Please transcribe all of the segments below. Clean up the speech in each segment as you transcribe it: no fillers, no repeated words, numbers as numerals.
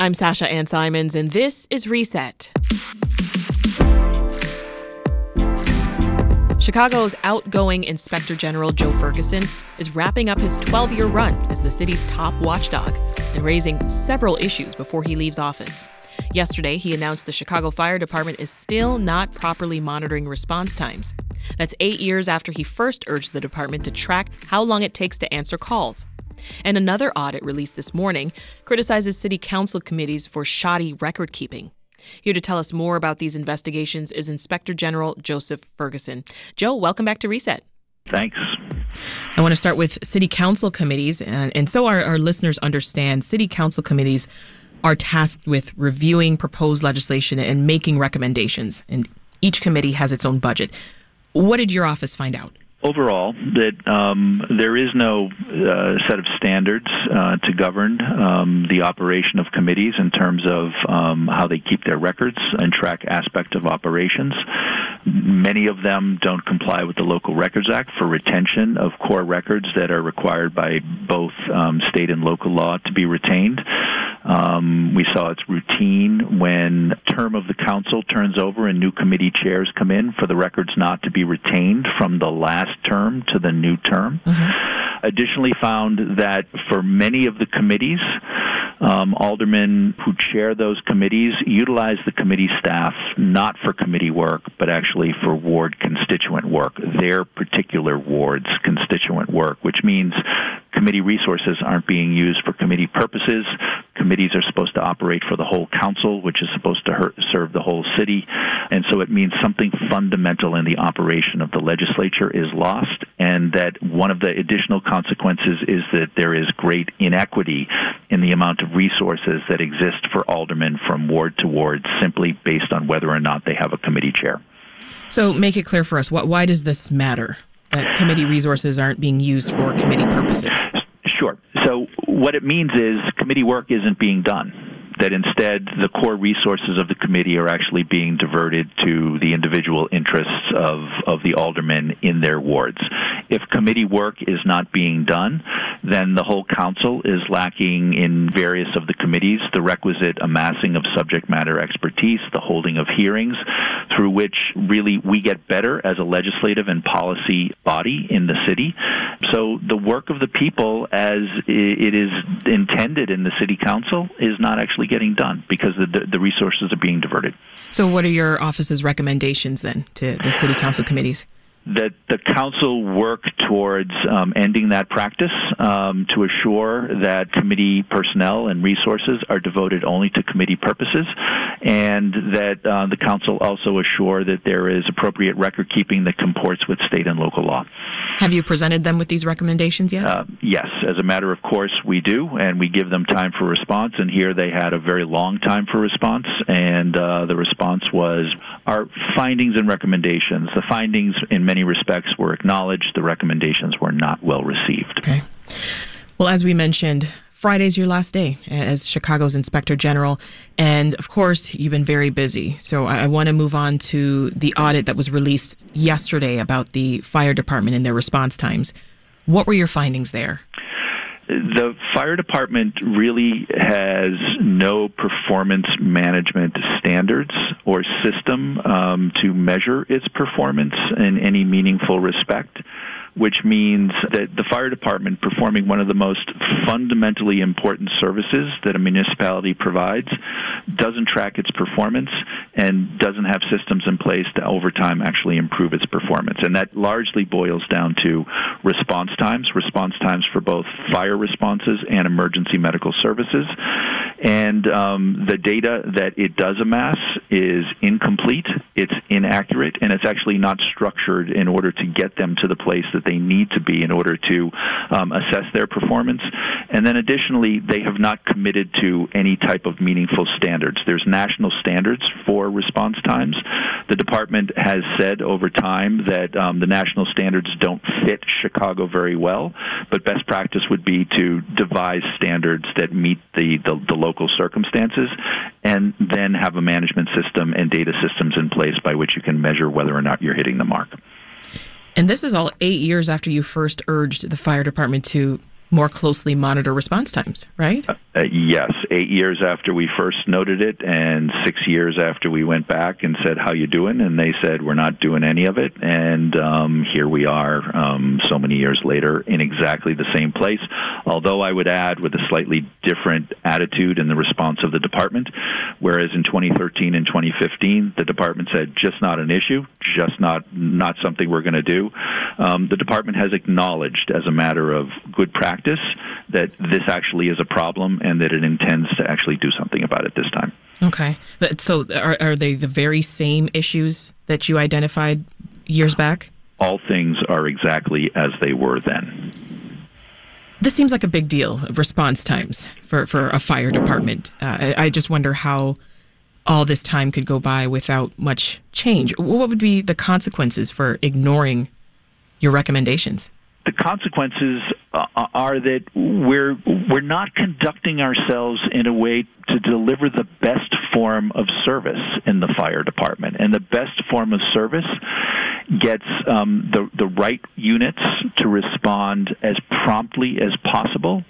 I'm Sasha Ann Simons, and this is Reset. Chicago's outgoing Inspector General Joe Ferguson is wrapping up his 12-year run as the city's top watchdog and raising several issues before he leaves office. Yesterday, he announced the Chicago Fire Department is still not properly monitoring response times. That's 8 years after he first urged the department to track how long it takes to answer calls. And another audit released this morning criticizes city council committees for shoddy record keeping. Here to tell us more about these investigations is Inspector General Joseph Ferguson. Joe, welcome back to Reset. Thanks. I want to start with city council committees, and so our listeners understand, city council committees are tasked with reviewing proposed legislation and making recommendations, and each committee has its own budget. What did your office find out? Overall, that there is no set of standards to govern the operation of committees in terms of how they keep their records and track aspects of operations. Many of them don't comply with the Local Records Act for retention of core records that are required by both state and local law to be retained. We saw it's routine when term of the council turns over and new committee chairs come in for the records not to be retained from the last term to the new term. Mm-hmm. Additionally, found that for many of the committees, aldermen who chair those committees utilize the committee staff not for committee work, but actually for ward constituent work, their particular ward's constituent work, which means committee resources aren't being used for committee purposes. Committees are supposed to operate for the whole council, which is supposed to serve the whole city. And so it means something fundamental in the operation of the legislature is lost, and that one of the additional consequences is that there is great inequity in the amount of resources that exist for aldermen from ward to ward simply based on whether or not they have a committee chair. So make it clear for us, why does this matter, that committee resources aren't being used for committee purposes? Sure. So what it means is committee work isn't being done, that instead the core resources of the committee are actually being diverted to the individual interests of the aldermen in their wards. If committee work is not being done, then the whole council is lacking in various of the committees the requisite amassing of subject matter expertise, the holding of hearings, through which really we get better as a legislative and policy body in the city. So the work of the people as it is intended in the city council is not actually getting done because the resources are being diverted. So what are your office's recommendations then to the city council committees? That the council work towards ending that practice to assure that committee personnel and resources are devoted only to committee purposes, and that the council also assure that there is appropriate record keeping that comports with state and local law. Have you presented them with these recommendations yet? Yes. As a matter of course, we do, and we give them time for response, and here they had a very long time for response, and the response was our findings and recommendations. The findings in many respects were acknowledged. The recommendations were not well received. Okay. Well, as we mentioned, Friday's your last day as Chicago's Inspector General, and of course, you've been very busy. So I want to move on to the audit that was released yesterday about the fire department and their response times. What were your findings there? The fire department really has no performance management standards or system to measure its performance in any meaningful respect, which means that the fire department, performing one of the most fundamentally important services that a municipality provides, doesn't track its performance and doesn't have systems in place to over time actually improve its performance. And that largely boils down to response times for both fire responses and emergency medical services. And the data that it does amass is incomplete, it's inaccurate, and it's actually not structured in order to get them to the place that they need to be in order to assess their performance. And then additionally, they have not committed to any type of meaningful standards. There's national standards for response times. The department has said over time that the national standards don't fit Chicago very well, but best practice would be to devise standards that meet the local circumstances and then have a management system and data systems in place by which you can measure whether or not you're hitting the mark. And this is all 8 years after you first urged the fire department to more closely monitor response times, right? Yes, 8 years after we first noted it and 6 years after we went back and said, how you doing? And they said, we're not doing any of it. And here we are so many years later in exactly the same place, although I would add with a slightly different attitude in the response of the department, whereas in 2013 and 2015, the department said, just not an issue, just not something we're going to do. The department has acknowledged as a matter of good practice that this actually is a problem and that it intends to actually do something about it this time. Okay. So are they the very same issues that you identified years back? All things are exactly as they were then. This seems like a big deal, response times for a fire department. I just wonder how all this time could go by without much change. What would be the consequences for ignoring your recommendations? The consequences are that we're not conducting ourselves in a way to deliver the best form of service in the fire department. And the best form of service gets the right units to respond as promptly as possible,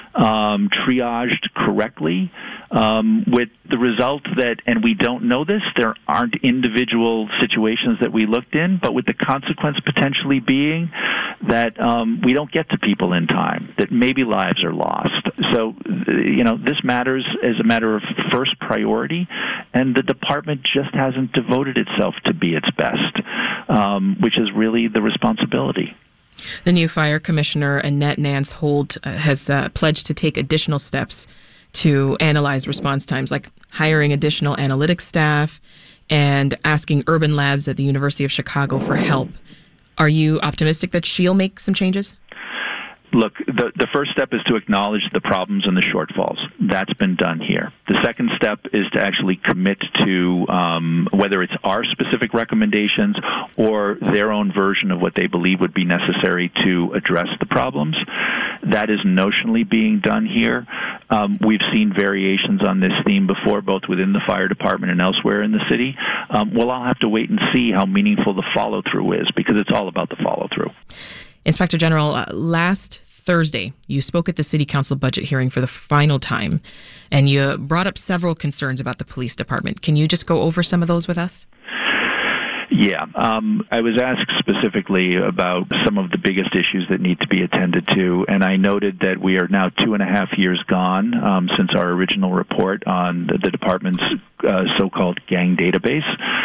triaged correctly, with the result that, and we don't know this, there aren't individual situations that we looked in, but with the consequence potentially being that we don't get to people in time, that maybe lives are lost. So, this matters as a matter of first priority, and the department just hasn't devoted itself to be its best, which is really the responsibility. The new fire commissioner, Annette Nance-Holt, has pledged to take additional steps to analyze response times, like hiring additional analytics staff and asking urban labs at the University of Chicago for help. Are you optimistic that she'll make some changes? Look, the first step is to acknowledge the problems and the shortfalls. That's been done here. The second step is to actually commit to whether it's our specific recommendations or their own version of what they believe would be necessary to address the problems. That is notionally being done here. We've seen variations on this theme before, both within the fire department and elsewhere in the city. We'll all have to wait and see how meaningful the follow-through is, because it's all about the follow-through. Inspector General, last Thursday, you spoke at the City Council budget hearing for the final time, and you brought up several concerns about the police department. Can you just go over some of those with us? Yeah. I was asked specifically about some of the biggest issues that need to be attended to, and I noted that we are now 2.5 years gone since our original report on the department's so-called gang database,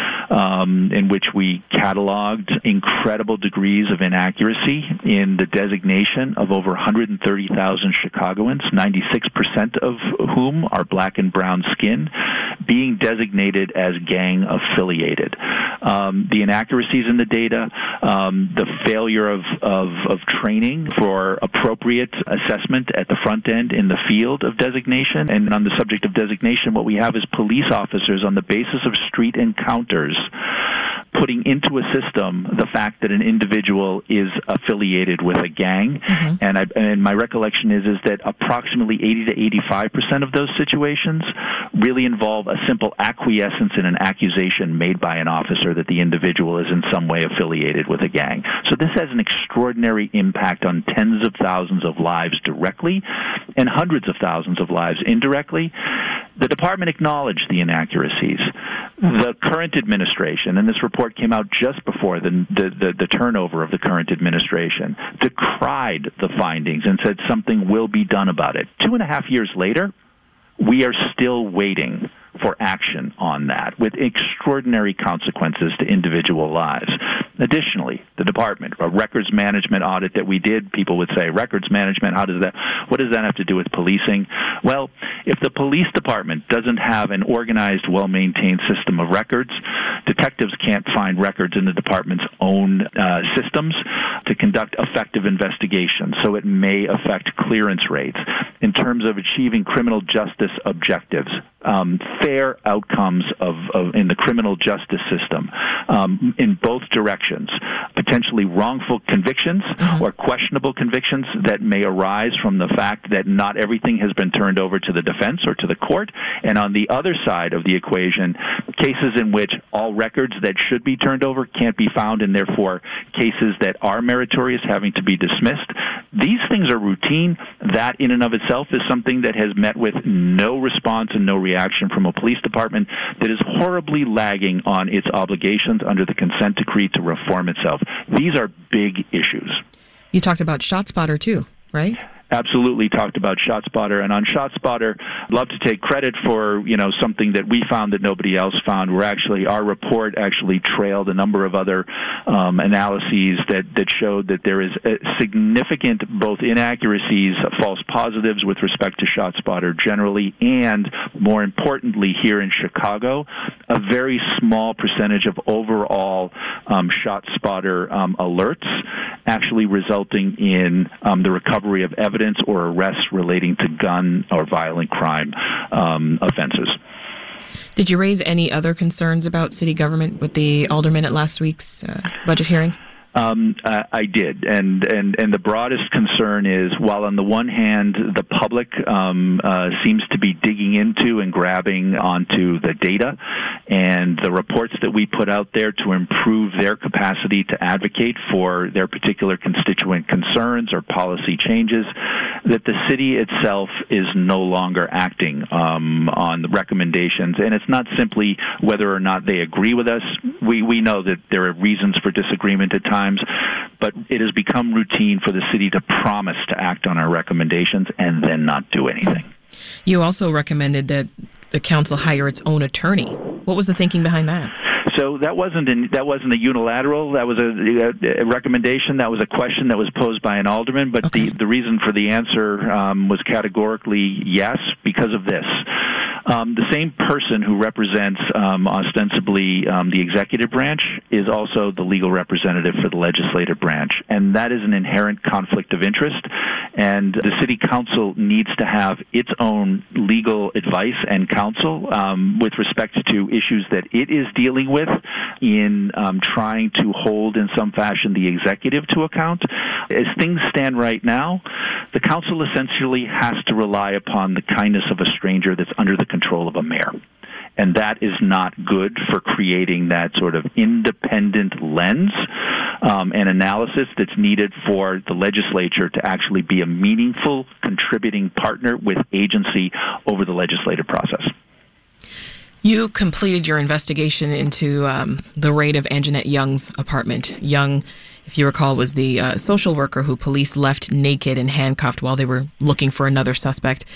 in which we cataloged incredible degrees of inaccuracy in the designation of over 130,000 Chicagoans, 96% of whom are black and brown skin, being designated as gang-affiliated. The inaccuracies in the data, the failure of training for appropriate assessment at the front end in the field of designation. And on the subject of designation, what we have is police officers on the basis of street encounters putting into a system the fact that an individual is affiliated with a gang. Mm-hmm. And my recollection is that approximately 80 to 85% of those situations really involve a simple acquiescence in an accusation made by an officer that the individual is in some way affiliated with a gang. So this has an extraordinary impact on tens of thousands of lives directly and hundreds of thousands of lives indirectly. The department acknowledged the inaccuracies. The current administration, and this report came out just before the turnover of the current administration, decried the findings and said something will be done about it. 2.5 years later, we are still waiting for action on that, with extraordinary consequences to individual lives. Additionally, the department, a records management audit that we did, people would say, records management, what does that have to do with policing? Well, if the police department doesn't have an organized, well-maintained system of records, detectives can't find records in the department's own systems to conduct effective investigations, so it may affect clearance rates. In terms of achieving criminal justice objectives, fair outcomes in the criminal justice system in both directions actions, potentially wrongful convictions or questionable convictions that may arise from the fact that not everything has been turned over to the defense or to the court. And on the other side of the equation, cases in which all records that should be turned over can't be found, and therefore cases that are meritorious having to be dismissed. These things are routine. That in and of itself is something that has met with no response and no reaction from a police department that is horribly lagging on its obligations under the consent decree to reform itself. These are big issues. You talked about ShotSpotter too, right? Absolutely talked about ShotSpotter, and on ShotSpotter, I'd love to take credit for something that we found that nobody else found. Our report actually trailed a number of other analyses that showed that there is significant both inaccuracies, false positives with respect to ShotSpotter generally, and more importantly here in Chicago, a very small percentage of overall ShotSpotter alerts actually resulting in the recovery of evidence or arrests relating to gun or violent crime offenses. Did you raise any other concerns about city government with the aldermen at last week's budget hearing? I did, and the broadest concern is, while on the one hand the public seems to be digging into and grabbing onto the data and the reports that we put out there to improve their capacity to advocate for their particular constituent concerns or policy changes, that the city itself is no longer acting on the recommendations. And it's not simply whether or not they agree with us. We know that there are reasons for disagreement at times, but it has become routine for the city to promise to act on our recommendations and then not do anything. You also recommended that the council hire its own attorney. What was the thinking behind that? So that wasn't a unilateral. That was a recommendation. That was a question that was posed by an alderman. But okay. the reason for the answer was categorically yes, because of this. The same person who represents ostensibly the executive branch is also the legal representative for the legislative branch, and that is an inherent conflict of interest. And the city council needs to have its own legal advice and counsel with respect to issues that it is dealing with in trying to hold in some fashion the executive to account. As things stand right now, the council essentially has to rely upon the kindness of a stranger that's under the control of a mayor. And that is not good for creating that sort of independent lens and analysis that's needed for the legislature to actually be a meaningful contributing partner with agency over the legislative process. You completed your investigation into the raid of Anjanette Young's apartment. Young, if you recall, was the social worker who police left naked and handcuffed while they were looking for another suspect.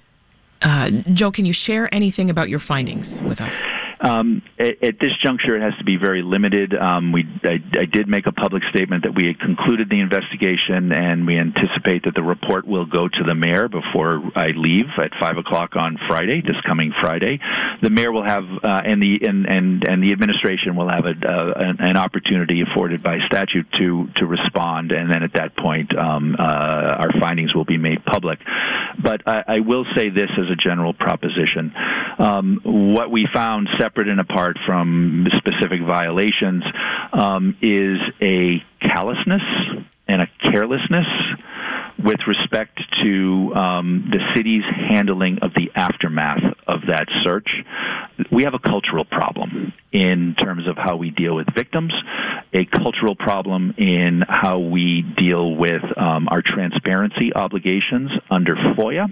Joe, can you share anything about your findings with us? At this juncture, it has to be very limited. I did make a public statement that we had concluded the investigation, and we anticipate that the report will go to the mayor before I leave at 5 o'clock on Friday, this coming Friday. The mayor will have, and the administration will have an opportunity afforded by statute to respond, and then at that point, our findings will be made public. But I will say this as a general proposition: what we found, separate and apart from specific violations, is a callousness and a carelessness with respect to the city's handling of the aftermath of that search. We have a cultural problem in terms of how we deal with victims, a cultural problem in how we deal with our transparency obligations under FOIA,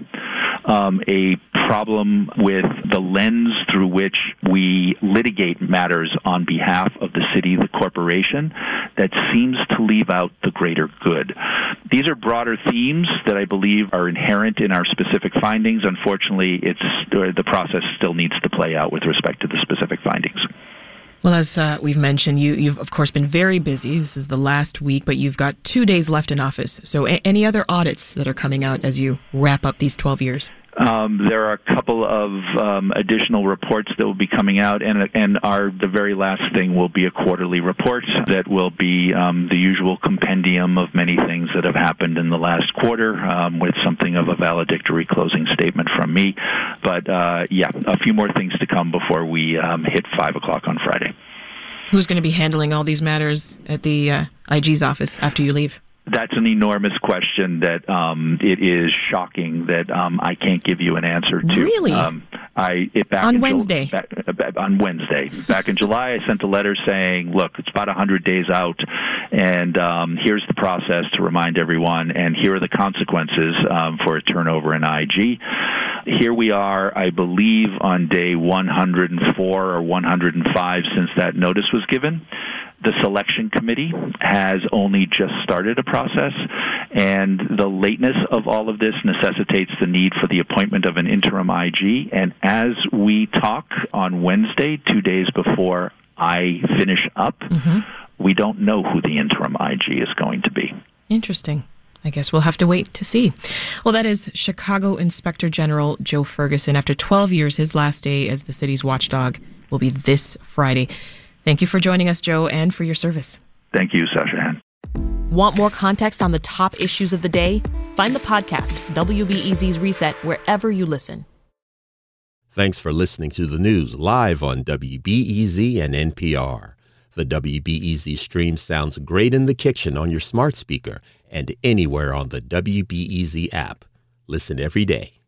a problem with the lens through which we litigate matters on behalf of the city, the corporation, that seems to leave out the greater good. These are broader themes that I believe are inherent in our specific findings. Unfortunately, the process still needs to play out with respect to the specific findings. Well, as we've mentioned, you've, of course, been very busy. This is the last week, but you've got 2 days left in office. So any other audits that are coming out as you wrap up these 12 years? There are a couple of additional reports that will be coming out, and the very last thing will be a quarterly report that will be the usual compendium of many things that have happened in the last quarter, with something of a valedictory closing statement from me. But a few more things to come before we hit 5 o'clock on Friday. Who's going to be handling all these matters at the IG's office after you leave? That's an enormous question that it is shocking that I can't give you an answer to. Really? On Wednesday? On Wednesday. Back in July, I sent a letter saying, look, it's about 100 days out, and here's the process to remind everyone, and here are the consequences for a turnover in IG. Here we are, I believe, on day 104 or 105 since that notice was given. The selection committee has only just started a process, and the lateness of all of this necessitates the need for the appointment of an interim IG. And as we talk on Wednesday, 2 days before I finish up, we don't know who the interim IG is going to be. Interesting. I guess we'll have to wait to see. Well, that is Chicago Inspector General Joe Ferguson. After 12 years, his last day as the city's watchdog will be this Friday. Thank you for joining us, Joe, and for your service. Thank you, Sasha Han. Want more context on the top issues of the day? Find the podcast, WBEZ's Reset, wherever you listen. Thanks for listening to the news live on WBEZ and NPR. The WBEZ stream sounds great in the kitchen on your smart speaker and anywhere on the WBEZ app. Listen every day.